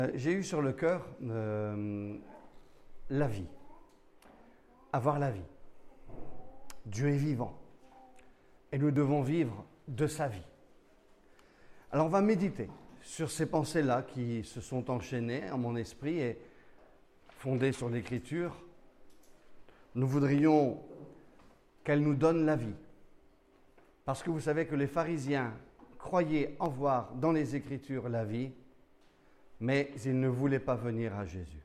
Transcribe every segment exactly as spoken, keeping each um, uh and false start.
J'ai eu sur le cœur euh, la vie, avoir la vie. Dieu est vivant et nous devons vivre de sa vie. Alors on va méditer sur ces pensées-là qui se sont enchaînées en mon esprit et fondées sur l'Écriture. Nous voudrions qu'elle nous donne la vie. Parce que vous savez que les pharisiens croyaient en voir dans les Écritures la vie, mais ils ne voulaient pas venir à Jésus.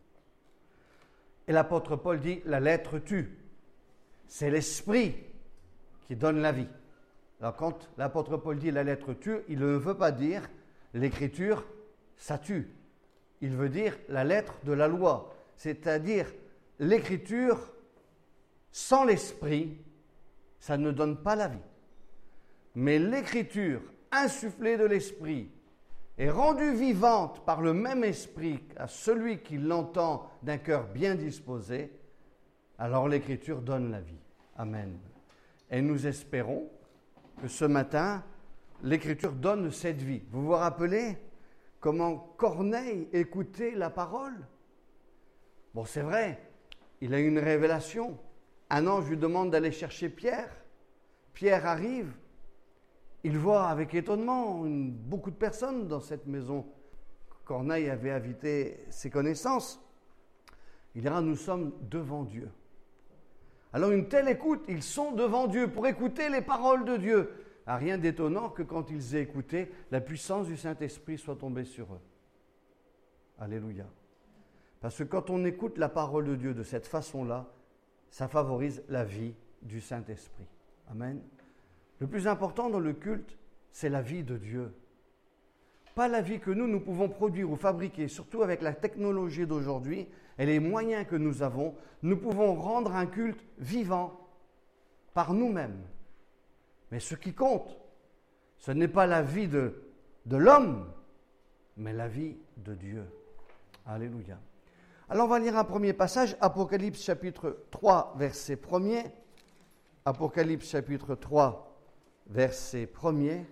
Et l'apôtre Paul dit, la lettre tue. C'est l'esprit qui donne la vie. Alors quand l'apôtre Paul dit la lettre tue, il ne veut pas dire l'écriture, ça tue. Il veut dire la lettre de la loi, c'est-à-dire l'écriture sans l'esprit, ça ne donne pas la vie. Mais l'écriture insufflée de l'esprit est rendue vivante par le même esprit à celui qui l'entend d'un cœur bien disposé, alors l'écriture donne la vie. Amen. Et nous espérons que ce matin, l'écriture donne cette vie. Vous vous rappelez comment Corneille écoutait la parole? Bon, c'est vrai, il a eu une révélation. Un ange lui demande d'aller chercher Pierre. Pierre arrive. Il voit avec étonnement une, beaucoup de personnes dans cette maison. Corneille avait invité ses connaissances. Il dira, nous sommes devant Dieu. Alors une telle écoute, ils sont devant Dieu pour écouter les paroles de Dieu. Ah, rien d'étonnant que quand ils aient écouté, la puissance du Saint-Esprit soit tombée sur eux. Alléluia. Parce que quand on écoute la parole de Dieu de cette façon-là, ça favorise la vie du Saint-Esprit. Amen. Le plus important dans le culte, c'est la vie de Dieu. Pas la vie que nous, nous pouvons produire ou fabriquer, surtout avec la technologie d'aujourd'hui et les moyens que nous avons, nous pouvons rendre un culte vivant par nous-mêmes. Mais ce qui compte, ce n'est pas la vie de, de l'homme, mais la vie de Dieu. Alléluia. Alors on va lire un premier passage, Apocalypse chapitre trois, verset premier. Apocalypse chapitre trois, verset premier.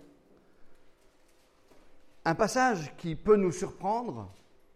Un passage qui peut nous surprendre.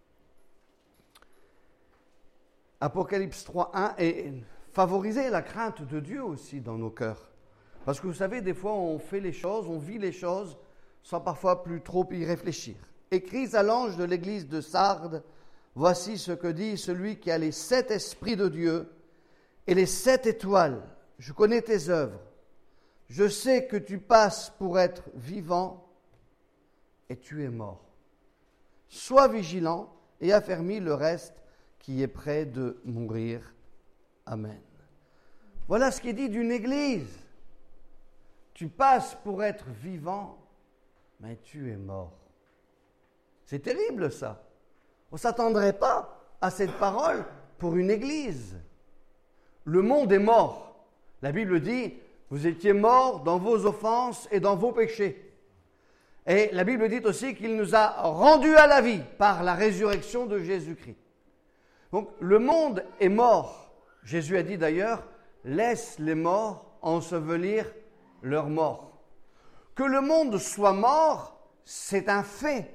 Apocalypse trois, un, et favoriser la crainte de Dieu aussi dans nos cœurs. Parce que vous savez, des fois on fait les choses, on vit les choses sans parfois plus trop y réfléchir. Écris à l'ange de l'église de Sardes, voici ce que dit celui qui a les sept esprits de Dieu et les sept étoiles. Je connais tes œuvres. Je sais que tu passes pour être vivant et tu es mort. Sois vigilant et affermis le reste qui est près de mourir. Amen. Voilà ce qui est dit d'une église. Tu passes pour être vivant, mais tu es mort. C'est terrible ça. On ne s'attendrait pas à cette parole pour une église. Le monde est mort. La Bible dit, vous étiez morts dans vos offenses et dans vos péchés. Et la Bible dit aussi qu'il nous a rendus à la vie par la résurrection de Jésus-Christ. Donc le monde est mort. Jésus a dit d'ailleurs, laisse les morts ensevelir leurs morts. Que le monde soit mort, c'est un fait.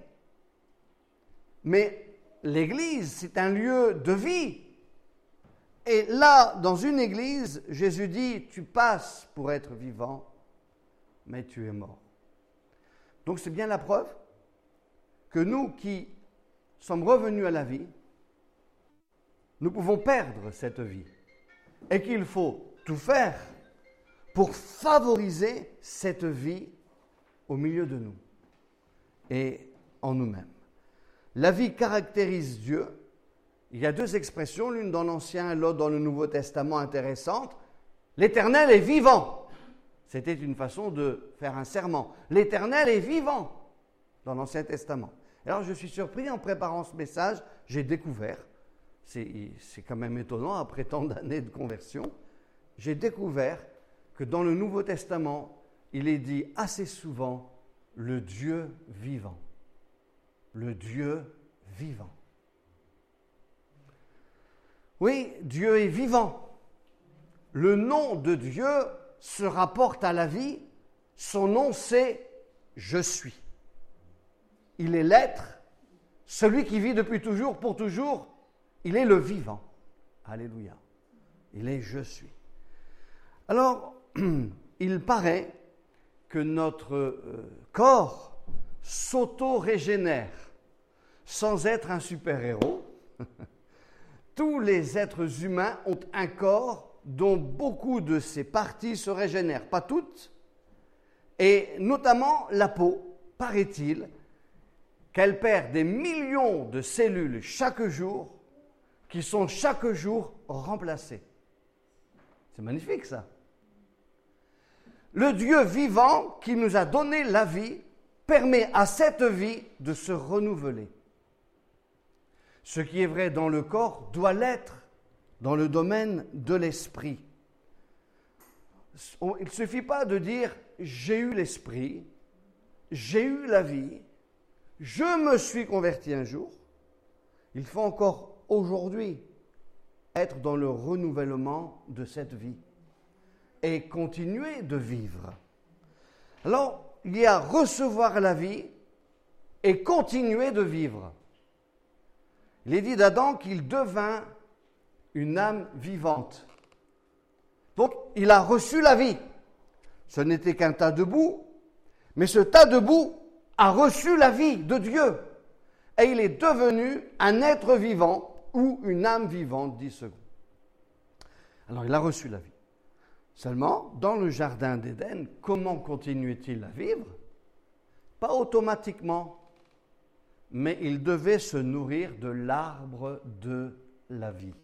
Mais l'Église, c'est un lieu de vie. Et là, dans une église, Jésus dit, tu passes pour être vivant, mais tu es mort. Donc c'est bien la preuve que nous qui sommes revenus à la vie, nous pouvons perdre cette vie. Et qu'il faut tout faire pour favoriser cette vie au milieu de nous et en nous-mêmes. La vie caractérise Dieu. Il y a deux expressions, l'une dans l'Ancien et l'autre dans le Nouveau Testament intéressantes. L'Éternel est vivant. C'était une façon de faire un serment. L'Éternel est vivant dans l'Ancien Testament. Alors je suis surpris en préparant ce message, j'ai découvert, c'est, c'est quand même étonnant après tant d'années de conversion, j'ai découvert que dans le Nouveau Testament, il est dit assez souvent le Dieu vivant. Le Dieu vivant. Oui, Dieu est vivant. Le nom de Dieu se rapporte à la vie. Son nom, c'est « Je suis ». Il est l'être celui qui vit depuis toujours, pour toujours, il est le vivant. Alléluia. Il est je suis. Alors, il paraît que notre euh, corps s'auto-régénère sans être un super-héros. Tous les êtres humains ont un corps dont beaucoup de ses parties se régénèrent, pas toutes, et notamment la peau, paraît-il, qu'elle perd des millions de cellules chaque jour, qui sont chaque jour remplacées. C'est magnifique ça. Le Dieu vivant qui nous a donné la vie permet à cette vie de se renouveler. Ce qui est vrai dans le corps doit l'être dans le domaine de l'esprit. Il ne suffit pas de dire « j'ai eu l'esprit, j'ai eu la vie, je me suis converti un jour ». Il faut encore aujourd'hui être dans le renouvellement de cette vie et continuer de vivre. Alors, il y a recevoir la vie et continuer de vivre. Il est dit d'Adam qu'il devint une âme vivante. Donc, il a reçu la vie. Ce n'était qu'un tas de boue, mais ce tas de boue a reçu la vie de Dieu. Et il est devenu un être vivant ou une âme vivante, dit Second. Alors, il a reçu la vie. Seulement, dans le jardin d'Éden, comment continuait-il à vivre? Pas automatiquement, mais il devait se nourrir de l'arbre de la vie.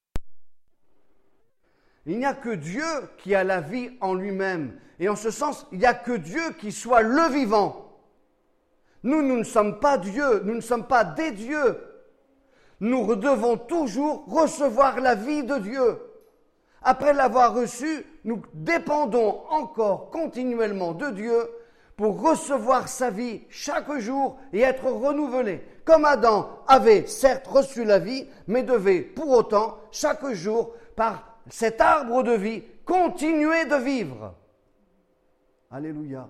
Il n'y a que Dieu qui a la vie en lui-même. Et en ce sens, il n'y a que Dieu qui soit le vivant. Nous, nous ne sommes pas Dieu, nous ne sommes pas des dieux. Nous devons toujours recevoir la vie de Dieu. Après l'avoir reçue, nous dépendons encore continuellement de Dieu pour recevoir sa vie chaque jour et être renouvelé. Comme Adam avait certes reçu la vie, mais devait pour autant, chaque jour, par cet arbre de vie, continuer de vivre. Alléluia.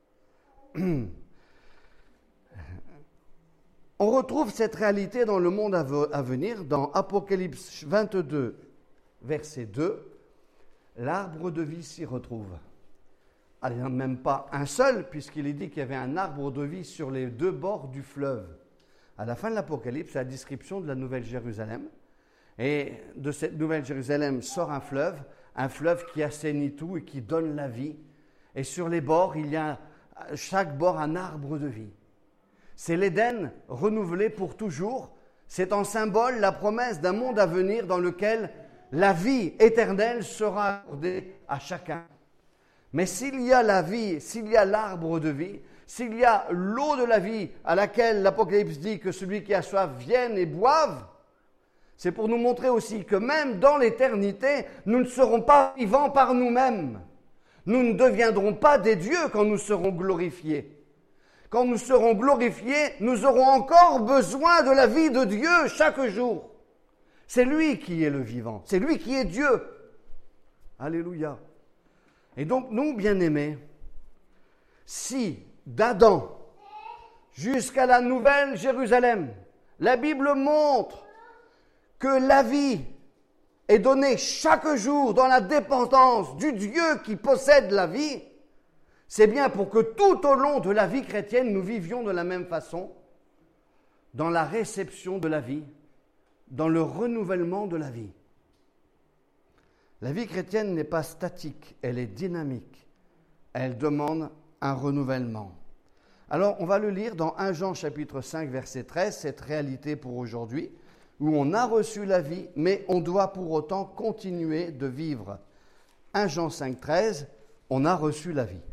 On retrouve cette réalité dans le monde à venir, dans Apocalypse vingt-deux, verset deux. L'arbre de vie s'y retrouve. Il n'y en a même pas un seul, puisqu'il est dit qu'il y avait un arbre de vie sur les deux bords du fleuve. À la fin de l'Apocalypse, c'est la description de la Nouvelle Jérusalem. Et de cette Nouvelle Jérusalem sort un fleuve, un fleuve qui assainit tout et qui donne la vie. Et sur les bords, il y a à chaque bord un arbre de vie. C'est l'Éden renouvelé pour toujours. C'est en symbole la promesse d'un monde à venir dans lequel la vie éternelle sera accordée à chacun. Mais s'il y a la vie, s'il y a l'arbre de vie, s'il y a l'eau de la vie à laquelle l'Apocalypse dit que celui qui a soif vienne et boive, c'est pour nous montrer aussi que même dans l'éternité, nous ne serons pas vivants par nous-mêmes. Nous ne deviendrons pas des dieux quand nous serons glorifiés. Quand nous serons glorifiés, nous aurons encore besoin de la vie de Dieu chaque jour. C'est lui qui est le vivant, c'est lui qui est Dieu. Alléluia. Et donc, nous, bien-aimés, si d'Adam jusqu'à la Nouvelle Jérusalem, la Bible montre que la vie est donnée chaque jour dans la dépendance du Dieu qui possède la vie, c'est bien pour que tout au long de la vie chrétienne, nous vivions de la même façon, dans la réception de la vie, dans le renouvellement de la vie. La vie chrétienne n'est pas statique, elle est dynamique. Elle demande un renouvellement. Alors, on va le lire dans premier Jean chapitre cinq, verset treize, cette réalité pour aujourd'hui, où on a reçu la vie, mais on doit pour autant continuer de vivre. premier Jean cinq, treize, on a reçu la vie.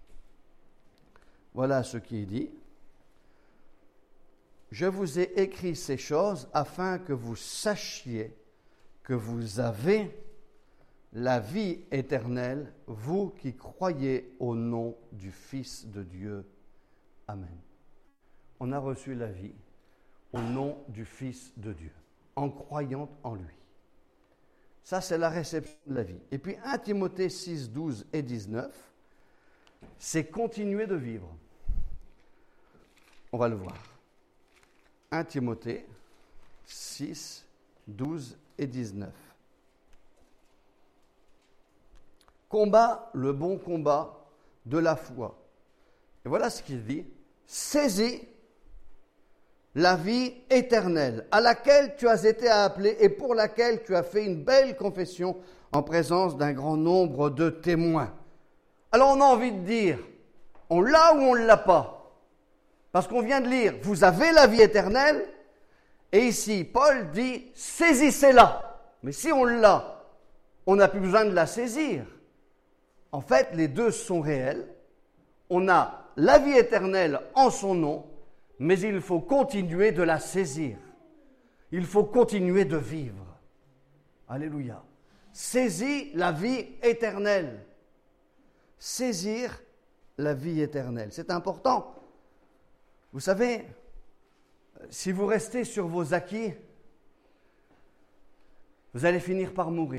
Voilà ce qui est dit. Je vous ai écrit ces choses afin que vous sachiez que vous avez la vie éternelle, vous qui croyez au nom du Fils de Dieu. Amen. On a reçu la vie au nom du Fils de Dieu, en croyant en lui. Ça, c'est la réception de la vie. Et puis, premier Timothée six, douze et dix-neuf, c'est continuer de vivre. On va le voir. premier Timothée six, douze et dix-neuf. Combat le bon combat de la foi. Et voilà ce qu'il dit. Saisis la vie éternelle, à laquelle tu as été appelé et pour laquelle tu as fait une belle confession en présence d'un grand nombre de témoins. Alors on a envie de dire, on l'a ou on ne l'a pas? Parce qu'on vient de lire, vous avez la vie éternelle, et ici Paul dit, saisissez-la. Mais si on l'a, on n'a plus besoin de la saisir. En fait, les deux sont réels. On a la vie éternelle en son nom, mais il faut continuer de la saisir. Il faut continuer de vivre. Alléluia. Saisis la vie éternelle. Saisir la vie éternelle. C'est important. Vous savez, si vous restez sur vos acquis, vous allez finir par mourir.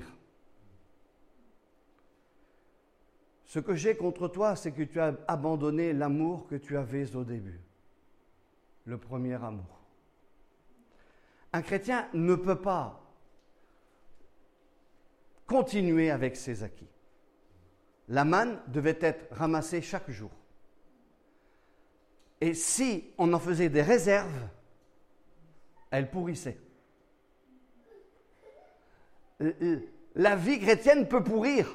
Ce que j'ai contre toi, c'est que tu as abandonné l'amour que tu avais au début. Le premier amour. Un chrétien ne peut pas continuer avec ses acquis. La manne devait être ramassée chaque jour. Et si on en faisait des réserves, elle pourrissait. La vie chrétienne peut pourrir.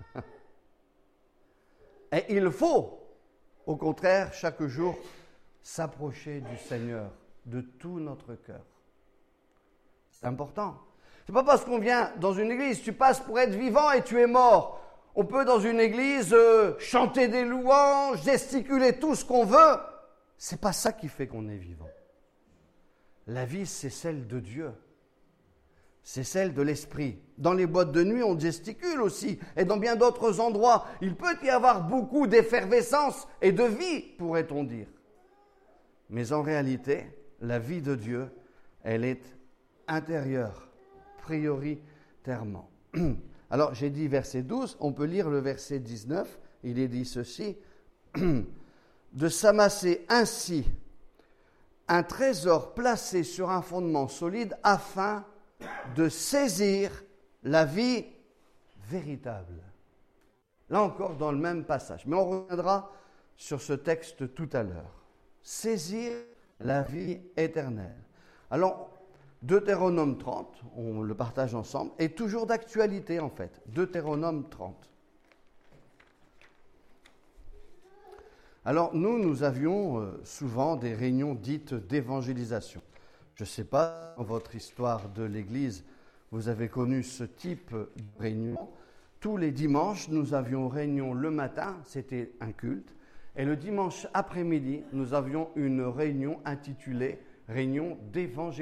Et il faut, au contraire, chaque jour, s'approcher du Seigneur de tout notre cœur. C'est important. C'est pas parce qu'on vient dans une église, tu passes pour être vivant et tu es mort. On peut dans une église euh, chanter des louanges, gesticuler tout ce qu'on veut. C'est pas ça qui fait qu'on est vivant. La vie, c'est celle de Dieu. C'est celle de l'esprit. Dans les boîtes de nuit, on gesticule aussi. Et dans bien d'autres endroits, il peut y avoir beaucoup d'effervescence et de vie, pourrait-on dire. Mais en réalité, la vie de Dieu, elle est intérieure, prioritairement. Alors, j'ai dit verset douze, on peut lire le verset dix-neuf. Il est dit ceci, de s'amasser ainsi un trésor placé sur un fondement solide afin de saisir la vie véritable. Là encore, dans le même passage. Mais on reviendra sur ce texte tout à l'heure. Saisir la vie éternelle. Alors, Deutéronome trente, on le partage ensemble, est toujours d'actualité en fait. Deutéronome trente. Alors, nous, nous avions euh, souvent des réunions dites d'évangélisation. Je ne sais pas, dans votre histoire de l'Église, vous avez connu ce type de réunion. Tous les dimanches, nous avions réunion le matin, c'était un culte. Et le dimanche après-midi, nous avions une réunion intitulée « Réunion d'évangélisation ».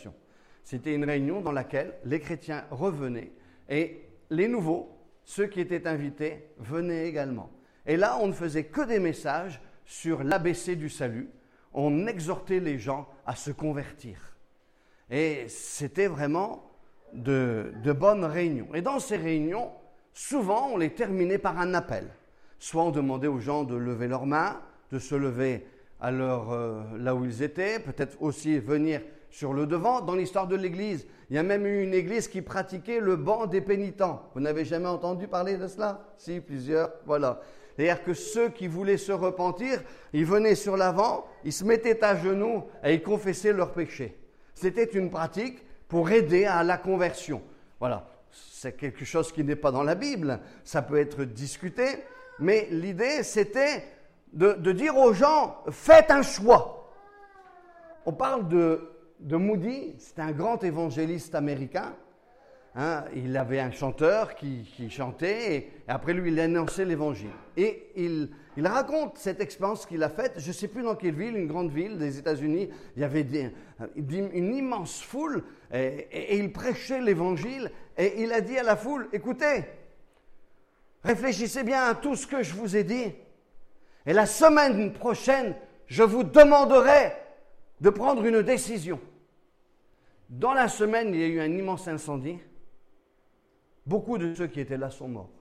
C'était une réunion dans laquelle les chrétiens revenaient et les nouveaux, ceux qui étaient invités, venaient également. Et là, on ne faisait que des messages sur l'A B C du salut. On exhortait les gens à se convertir. Et c'était vraiment de, de bonnes réunions. Et dans ces réunions, souvent, on les terminait par un appel. Soit on demandait aux gens de lever leurs mains, de se lever à leur, euh, là où ils étaient, peut-être aussi venir sur le devant. Dans l'histoire de l'Église, il y a même eu une Église qui pratiquait le banc des pénitents. Vous n'avez jamais entendu parler de cela? Si, plusieurs, voilà. C'est-à-dire que ceux qui voulaient se repentir, ils venaient sur l'avant, ils se mettaient à genoux et ils confessaient leurs péchés. C'était une pratique pour aider à la conversion. Voilà, c'est quelque chose qui n'est pas dans la Bible, ça peut être discuté, mais l'idée c'était de, de dire aux gens, faites un choix. On parle de, de Moody, c'est un grand évangéliste américain. Hein, il avait un chanteur qui, qui chantait et, et après lui il annonçait l'évangile. Et il, il raconte cette expérience qu'il a faite, je ne sais plus dans quelle ville, une grande ville des États-Unis, il y avait des, une immense foule et, et, et il prêchait l'évangile et il a dit à la foule, écoutez, réfléchissez bien à tout ce que je vous ai dit et la semaine prochaine, je vous demanderai de prendre une décision. Dans la semaine, il y a eu un immense incendie. Beaucoup de ceux qui étaient là sont morts.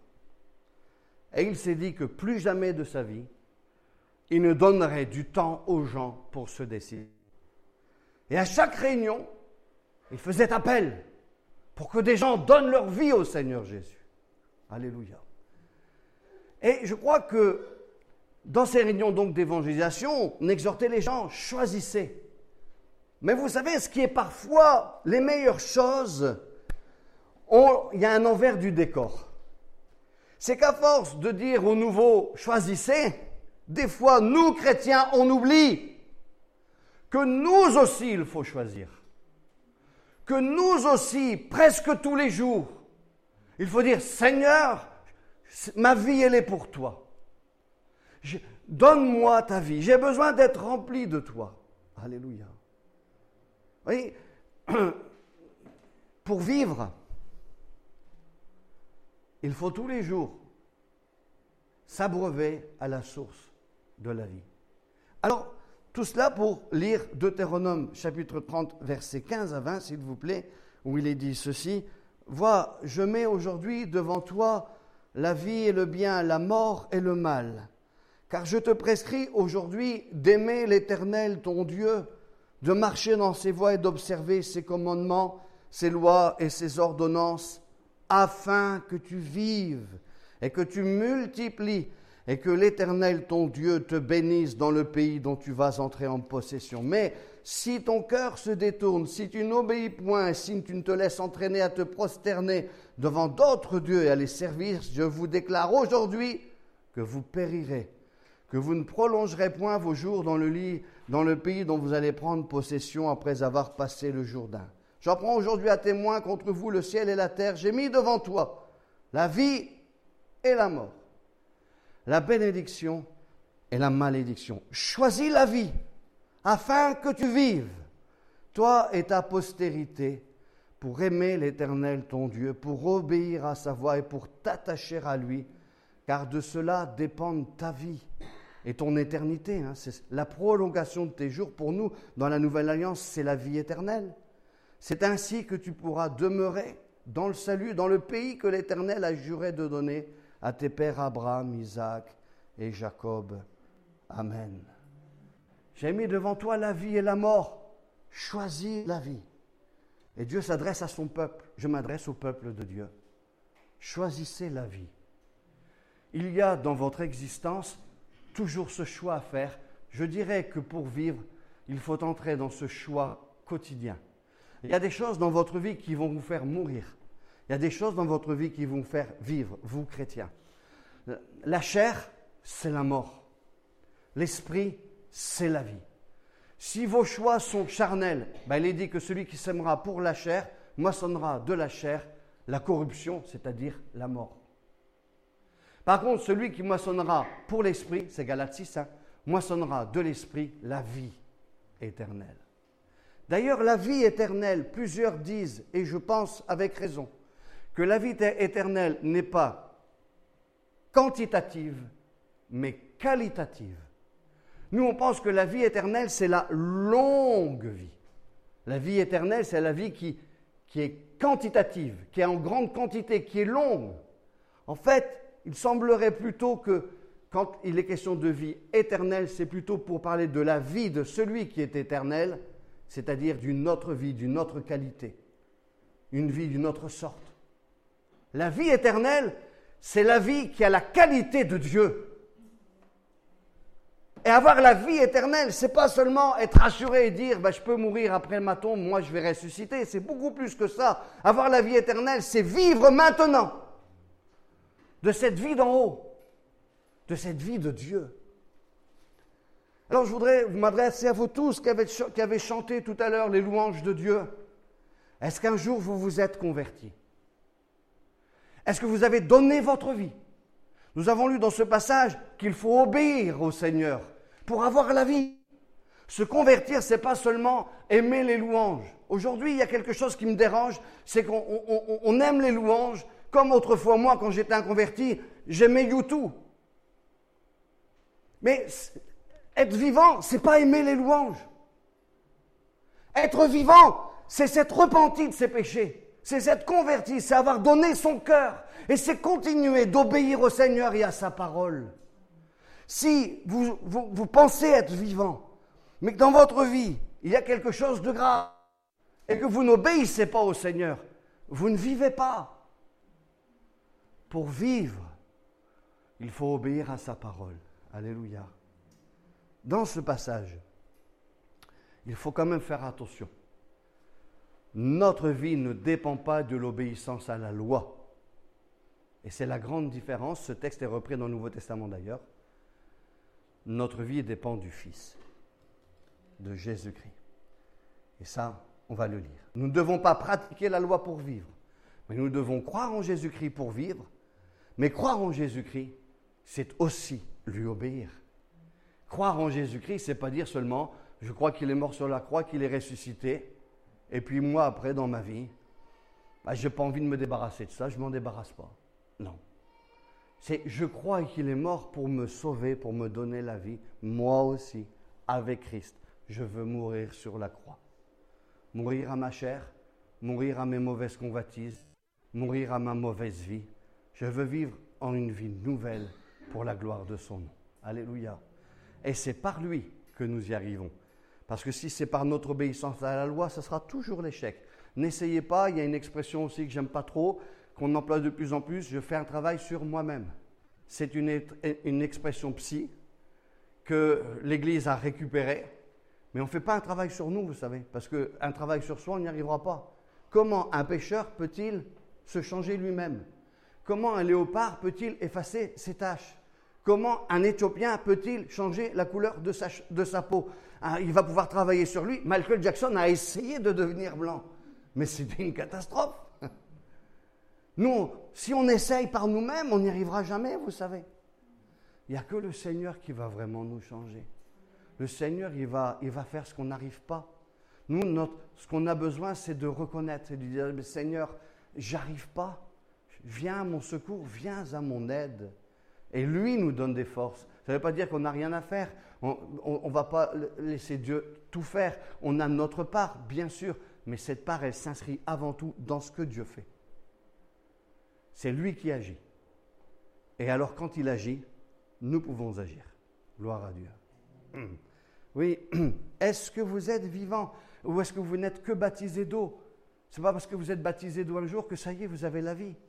Et il s'est dit que plus jamais de sa vie, il ne donnerait du temps aux gens pour se décider. Et à chaque réunion, il faisait appel pour que des gens donnent leur vie au Seigneur Jésus. Alléluia. Et je crois que dans ces réunions donc d'évangélisation, on exhortait les gens, choisissez. Mais vous savez, ce qui est parfois les meilleures choses, on, il y a un envers du décor. C'est qu'à force de dire aux nouveaux, choisissez, des fois, nous, chrétiens, on oublie que nous aussi, il faut choisir. Que nous aussi, presque tous les jours, il faut dire, Seigneur, ma vie, elle est pour toi. Je, donne-moi ta vie. J'ai besoin d'être rempli de toi. Alléluia. Vous voyez, pour vivre, il faut tous les jours s'abreuver à la source de la vie. Alors, tout cela pour lire Deutéronome chapitre trente, versets quinze à vingt, s'il vous plaît, où il est dit ceci. « Vois, je mets aujourd'hui devant toi la vie et le bien, la mort et le mal. Car je te prescris aujourd'hui d'aimer l'Éternel, ton Dieu, de marcher dans ses voies et d'observer ses commandements, ses lois et ses ordonnances, afin que tu vives et que tu multiplies et que l'Éternel, ton Dieu, te bénisse dans le pays dont tu vas entrer en possession. Mais si ton cœur se détourne, si tu n'obéis point, si tu ne te laisses entraîner à te prosterner devant d'autres dieux et à les servir, je vous déclare aujourd'hui que vous périrez, que vous ne prolongerez point vos jours dans le lit, dans le pays dont vous allez prendre possession après avoir passé le Jourdain. J'en prends aujourd'hui à témoin contre vous le ciel et la terre. J'ai mis devant toi la vie et la mort, la bénédiction et la malédiction. Choisis la vie, afin que tu vives, toi et ta postérité, pour aimer l'Éternel ton Dieu, pour obéir à sa voix et pour t'attacher à lui, car de cela dépendent ta vie et ton éternité. Hein. C'est la prolongation de tes jours pour nous, dans la Nouvelle Alliance, c'est la vie éternelle. C'est ainsi que tu pourras demeurer dans le salut, dans le pays que l'Éternel a juré de donner à tes pères Abraham, Isaac et Jacob. Amen. J'ai mis devant toi la vie et la mort. Choisis la vie. Et Dieu s'adresse à son peuple. Je m'adresse au peuple de Dieu. Choisissez la vie. Il y a dans votre existence toujours ce choix à faire. Je dirais que pour vivre, il faut entrer dans ce choix quotidien. Il y a des choses dans votre vie qui vont vous faire mourir. Il y a des choses dans votre vie qui vont vous faire vivre, vous chrétiens. La chair, c'est la mort. L'esprit, c'est la vie. Si vos choix sont charnels, ben il est dit que celui qui sèmera pour la chair moissonnera de la chair la corruption, c'est-à-dire la mort. Par contre, celui qui moissonnera pour l'esprit, c'est Galates six, hein, moissonnera de l'esprit la vie éternelle. D'ailleurs, la vie éternelle, plusieurs disent, et je pense avec raison, que la vie éternelle n'est pas quantitative, mais qualitative. Nous, on pense que la vie éternelle, c'est la longue vie. La vie éternelle, c'est la vie qui, qui est quantitative, qui est en grande quantité, qui est longue. En fait, il semblerait plutôt que, quand il est question de vie éternelle, c'est plutôt pour parler de la vie de celui qui est éternel, c'est-à-dire d'une autre vie, d'une autre qualité, une vie d'une autre sorte. La vie éternelle, c'est la vie qui a la qualité de Dieu. Et avoir la vie éternelle, c'est pas seulement être assuré et dire ben, « je peux mourir après ma tombe, moi je vais ressusciter ». C'est beaucoup plus que ça. Avoir la vie éternelle, c'est vivre maintenant de cette vie d'en haut, de cette vie de Dieu. Alors je voudrais m'adresser à vous tous qui avez, qui avez chanté tout à l'heure les louanges de Dieu. Est-ce qu'un jour vous vous êtes convertis? Est-ce que vous avez donné votre vie? Nous avons lu dans ce passage qu'il faut obéir au Seigneur pour avoir la vie. Se convertir, ce n'est pas seulement aimer les louanges. Aujourd'hui, il y a quelque chose qui me dérange, c'est qu'on on, on aime les louanges, comme autrefois moi, quand j'étais inconverti, j'aimais YouTube. Mais être vivant, ce n'est pas aimer les louanges. Être vivant, c'est s'être repenti de ses péchés. C'est s'être converti, c'est avoir donné son cœur. Et c'est continuer d'obéir au Seigneur et à sa parole. Si vous, vous, vous pensez être vivant, mais que dans votre vie, il y a quelque chose de grave et que vous n'obéissez pas au Seigneur, vous ne vivez pas. Pour vivre, il faut obéir à sa parole. Alléluia. Dans ce passage, il faut quand même faire attention. Notre vie ne dépend pas de l'obéissance à la loi. Et c'est la grande différence. Ce texte est repris dans le Nouveau Testament d'ailleurs. Notre vie dépend du Fils, de Jésus-Christ. Et ça, on va le lire. Nous ne devons pas pratiquer la loi pour vivre, mais nous devons croire en Jésus-Christ pour vivre. Mais croire en Jésus-Christ, c'est aussi lui obéir. Croire en Jésus-Christ, c'est pas dire seulement « je crois qu'il est mort sur la croix, qu'il est ressuscité, et puis moi, après, dans ma vie, bah, je n'ai pas envie de me débarrasser de ça, je ne m'en débarrasse pas. » Non. C'est « je crois qu'il est mort pour me sauver, pour me donner la vie, moi aussi, avec Christ. Je veux mourir sur la croix. Mourir à ma chair, mourir à mes mauvaises convoitises, mourir à ma mauvaise vie. Je veux vivre en une vie nouvelle pour la gloire de son nom. » Alléluia. Et c'est par lui que nous y arrivons. Parce que si c'est par notre obéissance à la loi, ce sera toujours l'échec. N'essayez pas, il y a une expression aussi que j'aime pas trop, qu'on emploie de plus en plus, je fais un travail sur moi-même. C'est une, une expression psy que l'Église a récupérée, mais on ne fait pas un travail sur nous, vous savez, parce qu'un travail sur soi, on n'y arrivera pas. Comment un pécheur peut-il se changer lui-même? Comment un léopard peut-il effacer ses taches? Comment un Éthiopien peut-il changer la couleur de sa, de sa peau? Ah, il va pouvoir travailler sur lui. Michael Jackson a essayé de devenir blanc, mais c'était une catastrophe. Nous, si on essaye par nous-mêmes, on n'y arrivera jamais, vous savez. Il n'y a que le Seigneur qui va vraiment nous changer. Le Seigneur, il va, il va faire ce qu'on n'arrive pas. Nous, notre, ce qu'on a besoin, c'est de reconnaître et de dire, mais Seigneur, j'arrive pas. Viens à mon secours, viens à mon aide. Et lui nous donne des forces. Ça ne veut pas dire qu'on n'a rien à faire. On ne va pas laisser Dieu tout faire. On a notre part, bien sûr. Mais cette part, elle s'inscrit avant tout dans ce que Dieu fait. C'est lui qui agit. Et alors, quand il agit, nous pouvons agir. Gloire à Dieu. Oui, est-ce que vous êtes vivant ou est-ce que vous n'êtes que baptisé d'eau? Ce n'est pas parce que vous êtes baptisé d'eau un jour que ça y est, vous avez la vie.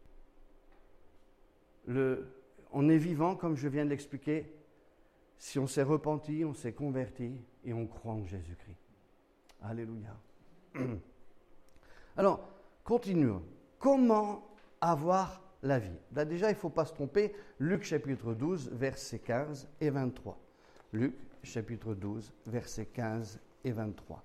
Le, on est vivant, comme je viens de l'expliquer, si on s'est repenti, on s'est converti et on croit en Jésus-Christ. Alléluia. Alors, continuons. Comment avoir la vie? Là, déjà, il ne faut pas se tromper. Luc chapitre douze, versets quinze et vingt-trois. Luc chapitre douze, versets quinze et vingt-trois.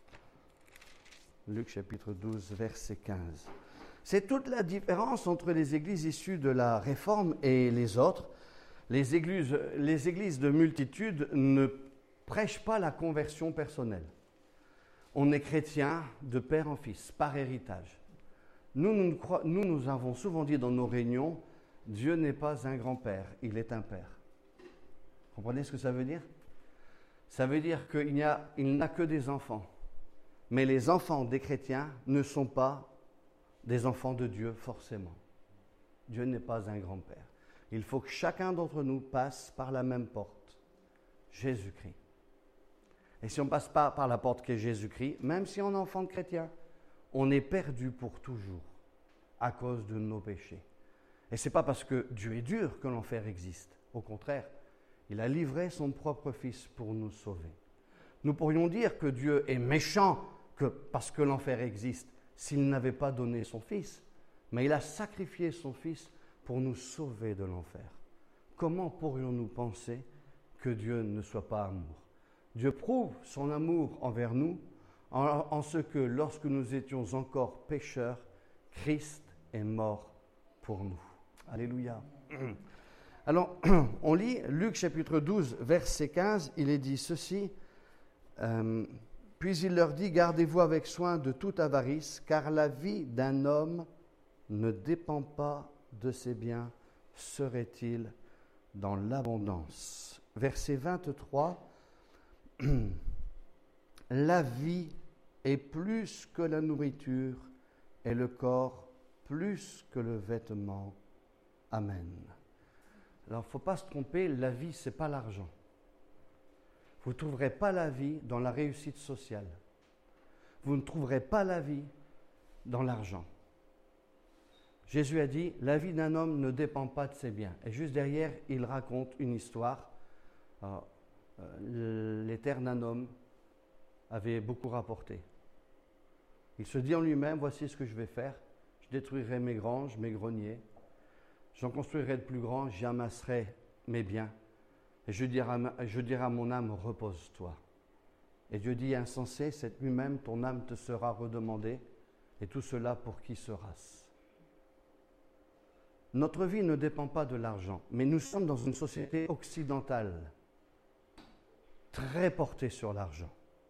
Luc chapitre douze, verset quinze. C'est toute la différence entre les églises issues de la Réforme et les autres. Les églises, les églises de multitude ne prêchent pas la conversion personnelle. On est chrétien de père en fils, par héritage. Nous, nous, nous, nous avons souvent dit dans nos réunions, Dieu n'est pas un grand-père, il est un père. Vous comprenez ce que ça veut dire? Ça veut dire qu'il n'y a, il n'a que des enfants. Mais les enfants des chrétiens ne sont pas des enfants de Dieu forcément. Dieu n'est pas un grand-père. Il faut que chacun d'entre nous passe par la même porte, Jésus-Christ. Et si on ne passe pas par la porte qu'est Jésus-Christ, même si on est enfant de chrétien, on est perdu pour toujours à cause de nos péchés. Et ce n'est pas parce que Dieu est dur que l'enfer existe. Au contraire, il a livré son propre Fils pour nous sauver. Nous pourrions dire que Dieu est méchant que parce que l'enfer existe, s'il n'avait pas donné son Fils. Mais il a sacrifié son Fils pour nous sauver de l'enfer. Comment pourrions-nous penser que Dieu ne soit pas amour? Dieu prouve son amour envers nous en, en ce que lorsque nous étions encore pécheurs, Christ est mort pour nous. Alléluia. Alors, on lit Luc chapitre douze, verset quinze, il est dit ceci, euh, « Puis il leur dit, gardez-vous avec soin de toute avarice, car la vie d'un homme ne dépend pas de ses biens, serait-il dans l'abondance. » Verset vingt-trois, « La vie est plus que la nourriture, et le corps plus que le vêtement. Amen. » Alors, il ne faut pas se tromper, la vie, ce n'est pas l'argent. Il ne Vous ne trouverez pas la vie dans la réussite sociale. Vous ne trouverez pas la vie dans l'argent. Jésus a dit, la vie d'un homme ne dépend pas de ses biens. Et juste derrière, il raconte une histoire. Alors, euh, les terres d'un homme avaient beaucoup rapporté. Il se dit en lui-même, voici ce que je vais faire. Je détruirai mes granges, mes greniers. J'en construirai de plus grands, j'y amasserai mes biens. Et je dirai, à ma, je dirai à mon âme, repose-toi. Et Dieu dit, insensé, cette nuit même, ton âme te sera redemandée. Et tout cela pour qui sera-ce? Notre vie ne dépend pas de l'argent, mais nous sommes dans une société occidentale, très portée sur l'argent.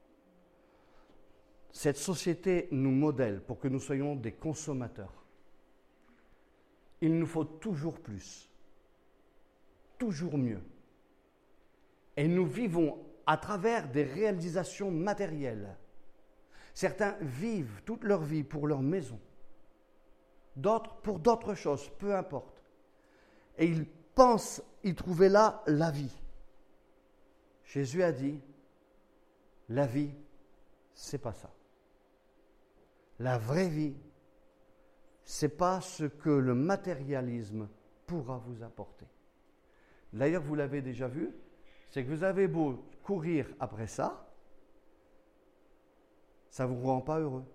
Cette société nous modèle pour que nous soyons des consommateurs. Il nous faut toujours plus, toujours mieux. Et nous vivons à travers des réalisations matérielles. Certains vivent toute leur vie pour leur maison, d'autres pour d'autres choses, peu importe. Et ils pensent y trouver là la vie. Jésus a dit, la vie, c'est pas ça. La vraie vie, c'est pas ce que le matérialisme pourra vous apporter. D'ailleurs, vous l'avez déjà vu, c'est que vous avez beau courir après ça, ça ne vous rend pas heureux.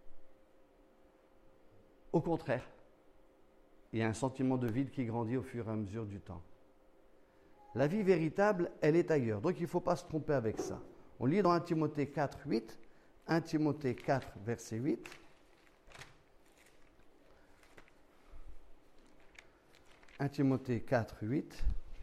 Au contraire, il y a un sentiment de vide qui grandit au fur et à mesure du temps. La vie véritable, elle est ailleurs. Donc il ne faut pas se tromper avec ça. On lit dans un Timothée quatre, huit, un Timothée quatre, verset huit. un Timothée quatre, huit.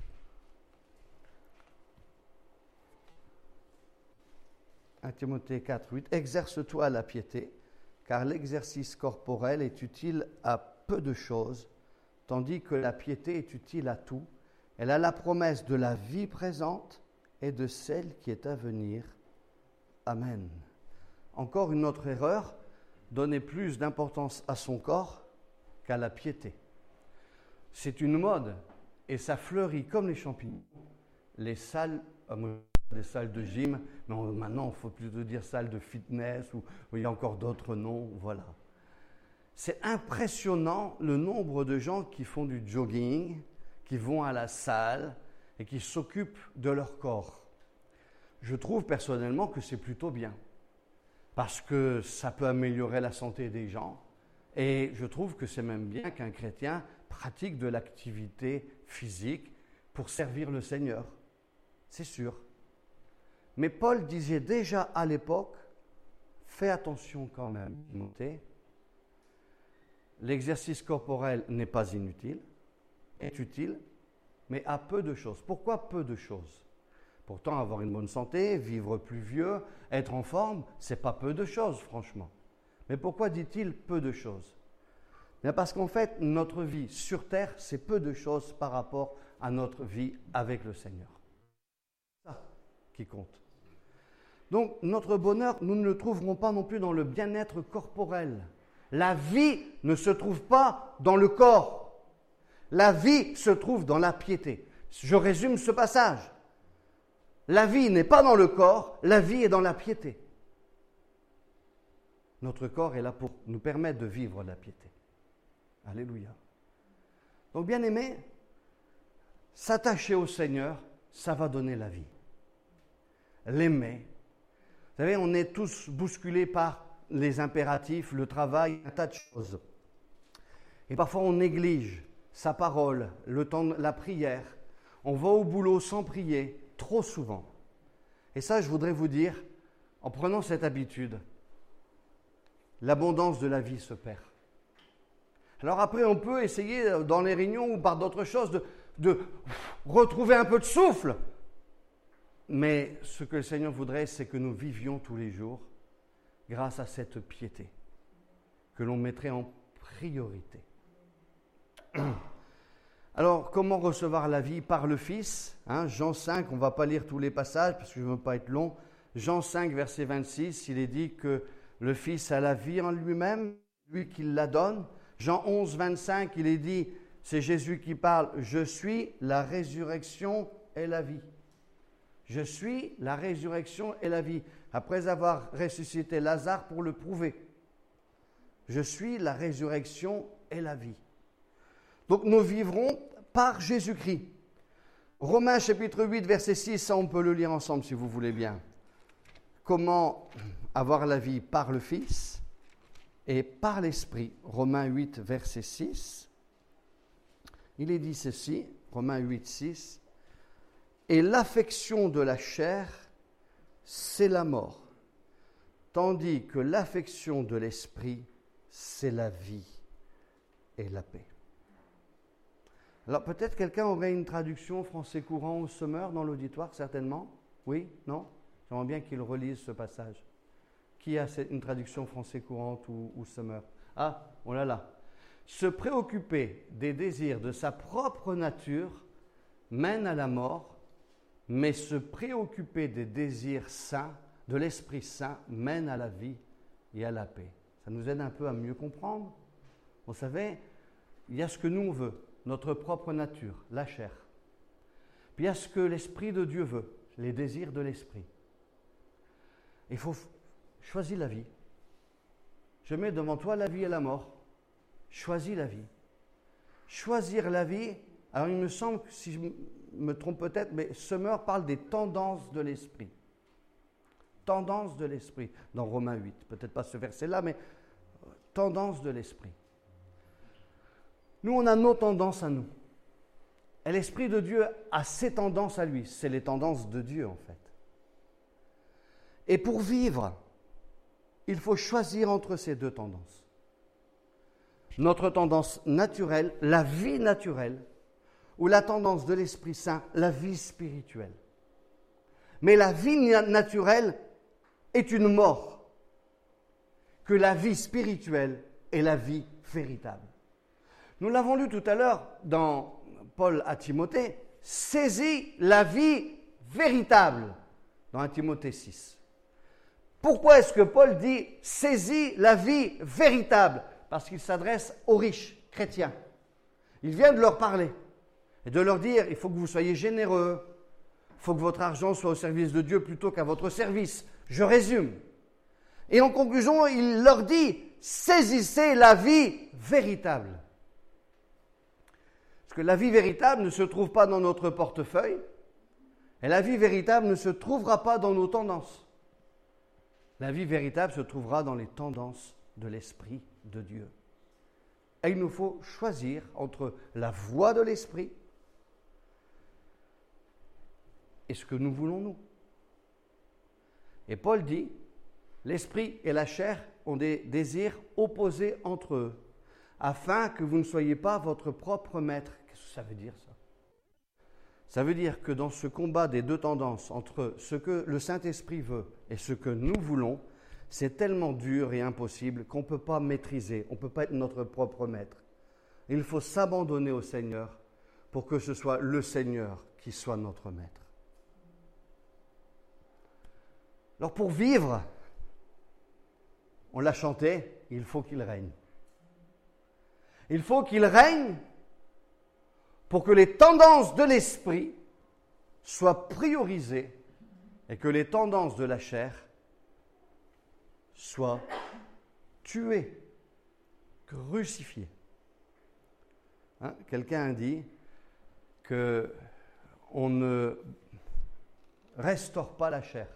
un Timothée quatre, huit. Exerce-toi la piété, car l'exercice corporel est utile à peu de choses, tandis que la piété est utile à tout. Elle a la promesse de la vie présente et de celle qui est à venir. Amen. Encore une autre erreur, donner plus d'importance à son corps qu'à la piété. C'est une mode et ça fleurit comme les champignons. Les salles, euh, des salles de gym, mais on, maintenant il faut plutôt dire salles de fitness ou, ou il y a encore d'autres noms, voilà. C'est impressionnant le nombre de gens qui font du jogging, qui vont à la salle et qui s'occupent de leur corps. Je trouve personnellement que c'est plutôt bien, parce que ça peut améliorer la santé des gens, et je trouve que c'est même bien qu'un chrétien pratique de l'activité physique pour servir le Seigneur. C'est sûr. Mais Paul disait déjà à l'époque, fais attention quand même, Timothée, l'exercice corporel n'est pas inutile, est utile, mais à peu de choses. Pourquoi peu de choses? Pourtant, avoir une bonne santé, vivre plus vieux, être en forme, ce n'est pas peu de choses, franchement. Mais pourquoi dit-il peu de choses? Bien parce qu'en fait, notre vie sur terre, c'est peu de choses par rapport à notre vie avec le Seigneur. C'est ça qui compte. Donc, notre bonheur, nous ne le trouverons pas non plus dans le bien-être corporel. La vie ne se trouve pas dans le corps. La vie se trouve dans la piété. Je résume ce passage. La vie n'est pas dans le corps, la vie est dans la piété. Notre corps est là pour nous permettre de vivre la piété. Alléluia. Donc, bien-aimés, s'attacher au Seigneur, ça va donner la vie. L'aimer. Vous savez, on est tous bousculés par les impératifs, le travail, un tas de choses. Et parfois, on néglige sa parole, le temps de la prière. On va au boulot sans prier, trop souvent. Et ça, je voudrais vous dire, en prenant cette habitude, l'abondance de la vie se perd. Alors après, on peut essayer dans les réunions ou par d'autres choses de, de retrouver un peu de souffle. Mais ce que le Seigneur voudrait, c'est que nous vivions tous les jours grâce à cette piété, que l'on mettrait en priorité. Alors, comment recevoir la vie? Par le Fils. Hein, Jean cinq, on ne va pas lire tous les passages parce que je ne veux pas être long. Jean cinq, verset vingt-six, il est dit que le Fils a la vie en lui-même, lui qui la donne. Jean onze, vingt-cinq, il est dit, c'est Jésus qui parle, « Je suis la résurrection et la vie. » Je suis la résurrection et la vie. Après avoir ressuscité Lazare pour le prouver. Je suis la résurrection et la vie. Donc nous vivrons par Jésus-Christ. Romains chapitre huit, verset six, ça on peut le lire ensemble si vous voulez bien. Comment avoir la vie par le Fils et par l'Esprit. Romains huit, verset six. Il est dit ceci, Romains huit, six. Et l'affection de la chair, c'est la mort, tandis que l'affection de l'Esprit, c'est la vie et la paix. Alors peut-être quelqu'un aurait une traduction français courant ou Sommer dans l'auditoire, certainement. Oui? Non? J'aimerais bien qu'il relise ce passage. Qui a une traduction français courante ou, ou Sommer? Ah, oh là là. Se préoccuper des désirs de sa propre nature mène à la mort, mais se préoccuper des désirs saints, de l'Esprit Saint, mène à la vie et à la paix. Ça nous aide un peu à mieux comprendre. Vous savez, il y a ce que nous on veut, notre propre nature, la chair. Puis il y a ce que l'Esprit de Dieu veut, les désirs de l'Esprit. Il faut choisir la vie. Je mets devant toi la vie et la mort. Choisis la vie. Choisir la vie, alors il me semble que si je me trompe peut-être, mais Sommer parle des tendances de l'esprit. Tendances de l'esprit, dans Romains huit. Peut-être pas ce verset-là, mais tendances de l'esprit. Nous, on a nos tendances à nous. Et l'Esprit de Dieu a ses tendances à lui. C'est les tendances de Dieu, en fait. Et pour vivre, il faut choisir entre ces deux tendances. Notre tendance naturelle, la vie naturelle, ou la tendance de l'Esprit Saint, la vie spirituelle. Mais la vie naturelle est une mort, que la vie spirituelle est la vie véritable. Nous l'avons lu tout à l'heure dans Paul à Timothée, saisis la vie véritable, dans un Timothée six. Pourquoi est-ce que Paul dit saisis la vie véritable? Parce qu'il s'adresse aux riches chrétiens. Il vient de leur parler et de leur dire, il faut que vous soyez généreux, il faut que votre argent soit au service de Dieu plutôt qu'à votre service. Je résume. Et en conclusion, il leur dit, saisissez la vie véritable. Parce que la vie véritable ne se trouve pas dans notre portefeuille et la vie véritable ne se trouvera pas dans nos tendances. La vie véritable se trouvera dans les tendances de l'Esprit de Dieu. Et il nous faut choisir entre la voie de l'Esprit et ce que nous voulons nous. Et Paul dit, l'Esprit et la chair ont des désirs opposés entre eux, afin que vous ne soyez pas votre propre maître. Qu'est-ce que ça veut dire ça? Ça veut dire que dans ce combat des deux tendances, entre ce que le Saint-Esprit veut et ce que nous voulons, c'est tellement dur et impossible qu'on ne peut pas maîtriser, on ne peut pas être notre propre maître. Il faut s'abandonner au Seigneur pour que ce soit le Seigneur qui soit notre maître. Alors pour vivre, on l'a chanté, il faut qu'il règne. Il faut qu'il règne pour que les tendances de l'esprit soient priorisées et que les tendances de la chair soient tuées, crucifiées. Hein? Quelqu'un a dit qu'on ne restaure pas la chair.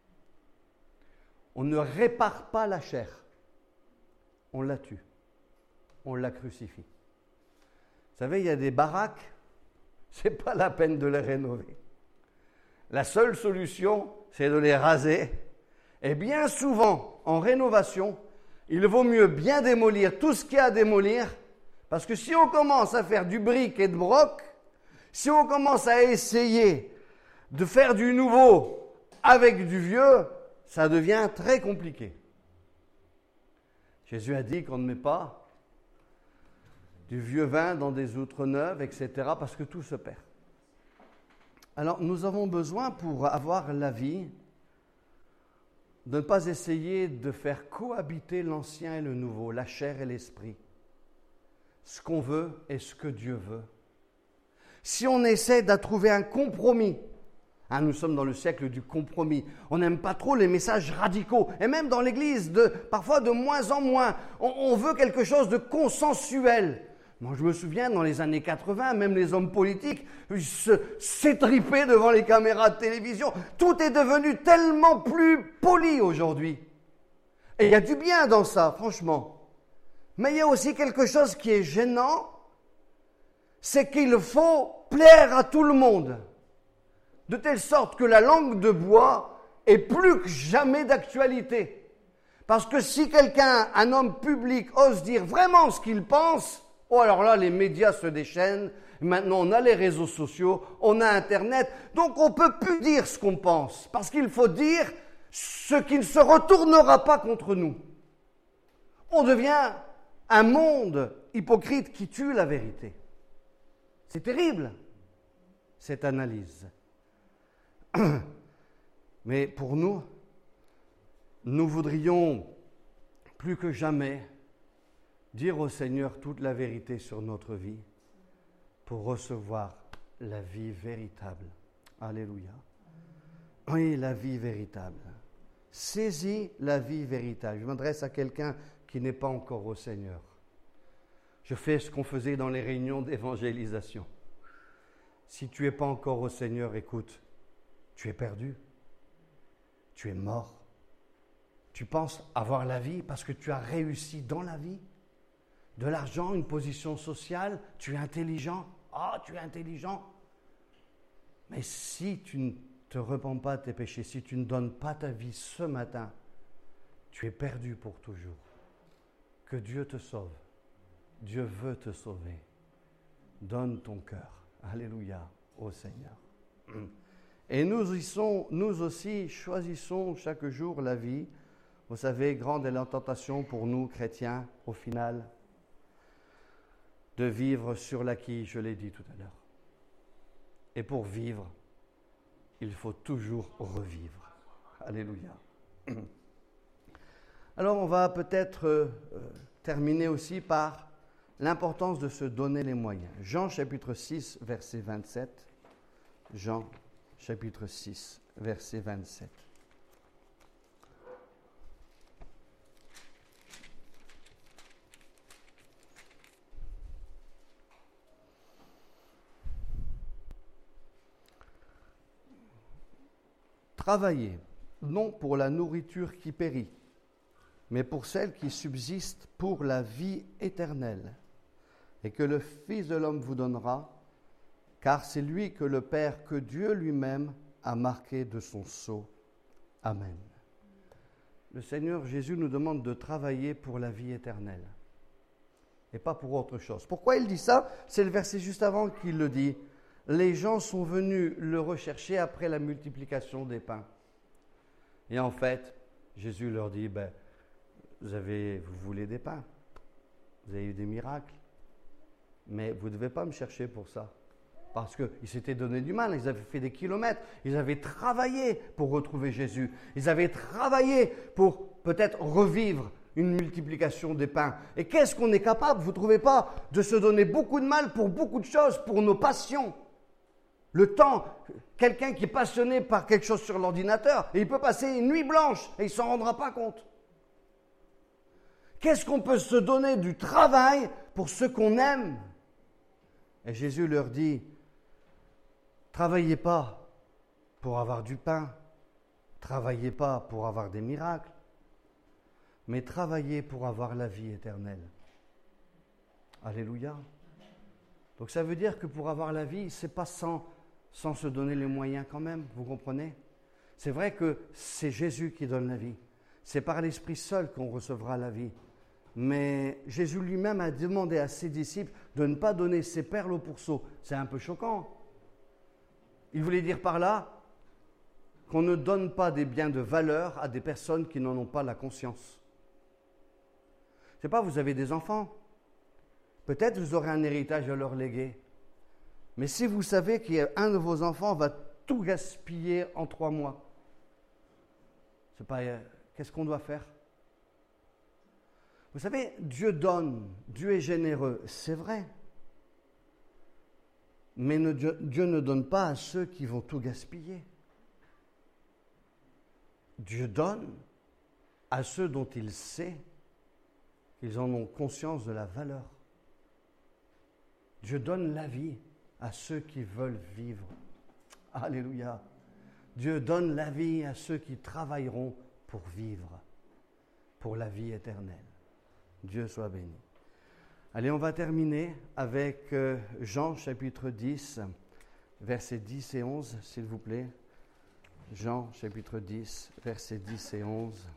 On ne répare pas la chair. On la tue. On la crucifie. Vous savez, il y a des baraques, ce n'est pas la peine de les rénover. La seule solution, c'est de les raser. Et bien souvent, en rénovation, il vaut mieux bien démolir tout ce qu'il y a à démolir, parce que si on commence à faire du brique et de broc, si on commence à essayer de faire du nouveau avec du vieux, ça devient très compliqué. Jésus a dit qu'on ne met pas du vieux vin dans des outres neuves, et cetera, parce que tout se perd. Alors, nous avons besoin, pour avoir la vie, de ne pas essayer de faire cohabiter l'ancien et le nouveau, la chair et l'esprit, ce qu'on veut et ce que Dieu veut. Si on essaie de trouver un compromis Hein, nous sommes dans le siècle du compromis. On n'aime pas trop les messages radicaux. Et même dans l'Église, de, parfois de moins en moins, on, on veut quelque chose de consensuel. Moi, je me souviens, dans les années quatre-vingts, même les hommes politiques se, s'étripaient devant les caméras de télévision. Tout est devenu tellement plus poli aujourd'hui. Et il y a du bien dans ça, franchement. Mais il y a aussi quelque chose qui est gênant, c'est qu'il faut plaire à tout le monde. De telle sorte que la langue de bois est plus que jamais d'actualité. Parce que si quelqu'un, un homme public, ose dire vraiment ce qu'il pense, oh alors là, les médias se déchaînent. Maintenant, on a les réseaux sociaux, on a Internet. Donc, on ne peut plus dire ce qu'on pense. Parce qu'il faut dire ce qui ne se retournera pas contre nous. On devient un monde hypocrite qui tue la vérité. C'est terrible, cette analyse. Mais pour nous, nous voudrions plus que jamais dire au Seigneur toute la vérité sur notre vie pour recevoir la vie véritable. Alléluia. Oui, la vie véritable. Saisis la vie véritable. Je m'adresse à quelqu'un qui n'est pas encore au Seigneur. Je fais ce qu'on faisait dans les réunions d'évangélisation. Si tu n'es pas encore au Seigneur, écoute, tu es perdu. Tu es mort. Tu penses avoir la vie parce que tu as réussi dans la vie. De l'argent, une position sociale, tu es intelligent. Ah, oh, tu es intelligent. Mais si tu ne te repens pas de tes péchés, si tu ne donnes pas ta vie ce matin, tu es perdu pour toujours. Que Dieu te sauve. Dieu veut te sauver. Donne ton cœur. Alléluia au Seigneur. Et nous, y sont, nous aussi choisissons chaque jour la vie. Vous savez, grande est la tentation pour nous, chrétiens, au final, de vivre sur l'acquis, je l'ai dit tout à l'heure. Et pour vivre, il faut toujours revivre. Alléluia. Alors, on va peut-être euh, terminer aussi par l'importance de se donner les moyens. Jean chapitre six, verset vingt-sept. Jean chapitre six, verset vingt-sept. Travaillez, non pour la nourriture qui périt, mais pour celle qui subsiste pour la vie éternelle, et que le Fils de l'homme vous donnera, car c'est lui que le Père, que Dieu lui-même a marqué de son sceau. Amen. Le Seigneur Jésus nous demande de travailler pour la vie éternelle, et pas pour autre chose. Pourquoi il dit ça? C'est le verset juste avant qu'il le dit. Les gens sont venus le rechercher après la multiplication des pains. Et en fait, Jésus leur dit, ben, vous, avez, vous voulez des pains, vous avez eu des miracles, mais vous ne devez pas me chercher pour ça. Parce qu'ils s'étaient donné du mal, ils avaient fait des kilomètres, ils avaient travaillé pour retrouver Jésus, ils avaient travaillé pour peut-être revivre une multiplication des pains. Et qu'est-ce qu'on est capable, vous ne trouvez pas, de se donner beaucoup de mal pour beaucoup de choses, pour nos passions. Le temps, quelqu'un qui est passionné par quelque chose sur l'ordinateur, et il peut passer une nuit blanche et il ne s'en rendra pas compte. Qu'est-ce qu'on peut se donner du travail pour ce qu'on aime? Et Jésus leur dit, travaillez pas pour avoir du pain, travaillez pas pour avoir des miracles, mais travaillez pour avoir la vie éternelle. Alléluia. Donc ça veut dire que pour avoir la vie, c'est pas sans, sans se donner les moyens quand même, vous comprenez? C'est vrai que c'est Jésus qui donne la vie. C'est par l'Esprit seul qu'on recevra la vie. Mais Jésus lui-même a demandé à ses disciples de ne pas donner ses perles au pourceau. C'est un peu choquant. Il voulait dire par là qu'on ne donne pas des biens de valeur à des personnes qui n'en ont pas la conscience. Je ne sais pas, vous avez des enfants. Peut-être vous aurez un héritage à leur léguer. Mais si vous savez qu'un de vos enfants va tout gaspiller en trois mois, c'est pas, euh, qu'est-ce qu'on doit faire? Vous savez, Dieu donne, Dieu est généreux, c'est vrai. Mais ne, Dieu, Dieu ne donne pas à ceux qui vont tout gaspiller. Dieu donne à ceux dont il sait qu'ils en ont conscience de la valeur. Dieu donne la vie à ceux qui veulent vivre. Alléluia. Dieu donne la vie à ceux qui travailleront pour vivre, pour la vie éternelle. Dieu soit béni. Allez, on va terminer avec Jean chapitre dix, versets dix et onze, s'il vous plaît. Jean chapitre dix, versets dix et onze.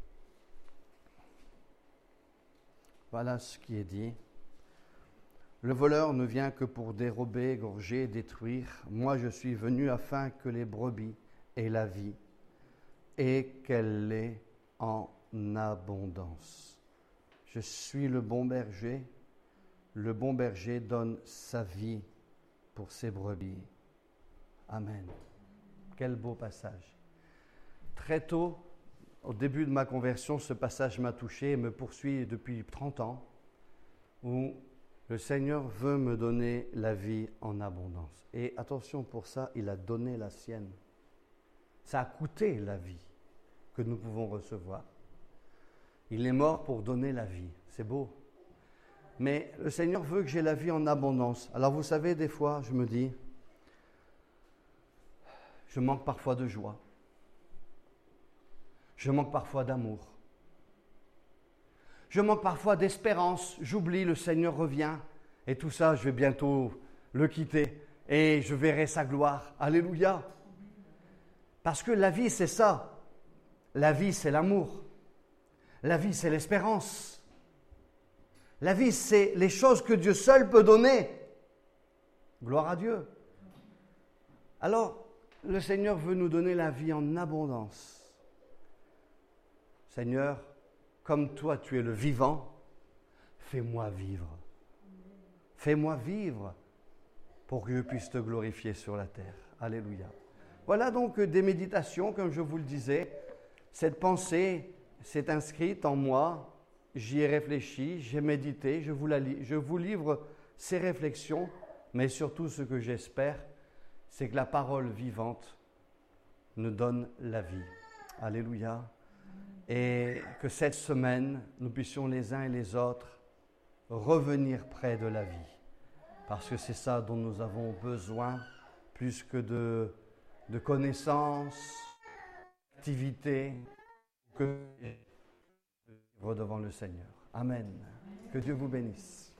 Voilà ce qui est dit. Le voleur ne vient que pour dérober, égorger, détruire. Moi, je suis venu afin que les brebis aient la vie et qu'elle l'ait en abondance. Je suis le bon berger. Le bon berger donne sa vie pour ses brebis. Amen. Quel beau passage. Très tôt, au début de ma conversion, ce passage m'a touché et me poursuit depuis trente ans, où le Seigneur veut me donner la vie en abondance. Et attention pour ça, il a donné la sienne. Ça a coûté la vie que nous pouvons recevoir. Il est mort pour donner la vie. C'est beau. Mais le Seigneur veut que j'ai la vie en abondance. Alors vous savez, des fois, je me dis, je manque parfois de joie. Je manque parfois d'amour. Je manque parfois d'espérance. J'oublie, le Seigneur revient. Et tout ça, je vais bientôt le quitter. Et je verrai sa gloire. Alléluia. Parce que la vie, c'est ça. La vie, c'est l'amour. La vie, c'est l'espérance. La vie, c'est les choses que Dieu seul peut donner. Gloire à Dieu. Alors, le Seigneur veut nous donner la vie en abondance. Seigneur, comme toi, tu es le vivant, fais-moi vivre. Fais-moi vivre pour que je puisse te glorifier sur la terre. Alléluia. Voilà donc des méditations, comme je vous le disais. Cette pensée s'est inscrite en moi. J'y ai réfléchi, j'ai médité, je vous, la li- je vous livre ces réflexions, mais surtout ce que j'espère, c'est que la parole vivante nous donne la vie. Alléluia. Et que cette semaine, nous puissions les uns et les autres revenir près de la vie. Parce que c'est ça dont nous avons besoin, plus que de, de connaissances, d'activités, que de vivre devant le Seigneur. Amen. Que Dieu vous bénisse.